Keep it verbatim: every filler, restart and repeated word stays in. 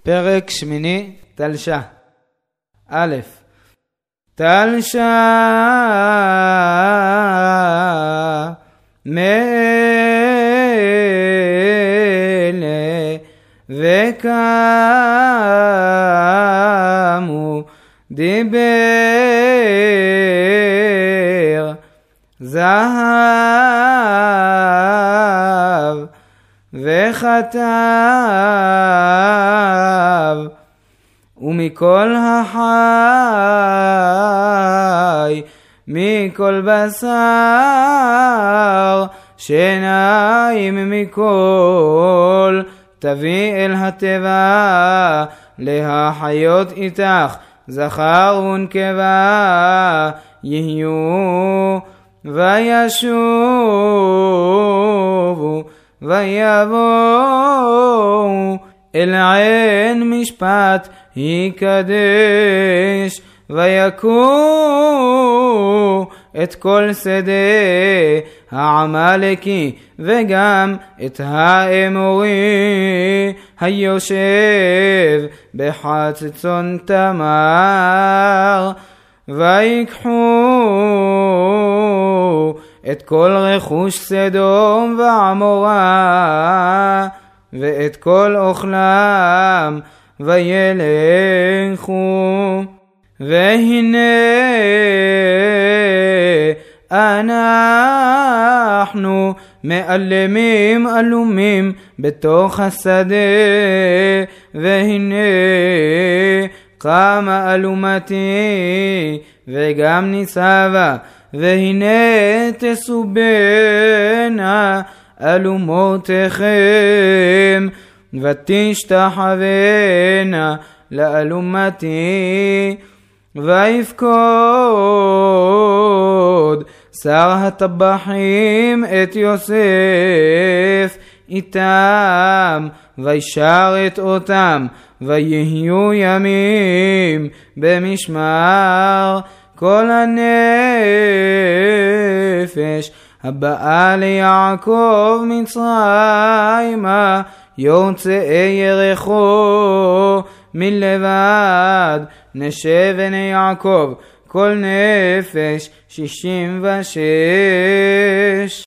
פרק שמיני, תלשה. א', תלשה מלא וקמו דיבר זהב וכתב ומכל החי מכל בשר שניים מכל תביא אל הטבע להחיות איתך זכר ונקבה יהיו וישובו ויבואו אל עין משפט יקדש ויקו את כל שדה העמלקי וגם את האמורי היושב בחצצון תמר ויקחו את כל רכוש סדום ועמורה ואת כל אוכלם וילכו והנה אנחנו מאלמים אלומים בתוך השדה והנה קמה אלומתי וגם ניצבה והנה תסובנה אלומותיכם ותשתחוונה לאלומתי ויפקוד שר הטבחים את יוסף איתם וישרת אותם ויהיו ימים במשמר כל הנפש הבאה ליעקב מצרימה יוצאי ירחו מלבד נשב בני יעקב כל נפש שישים ושש.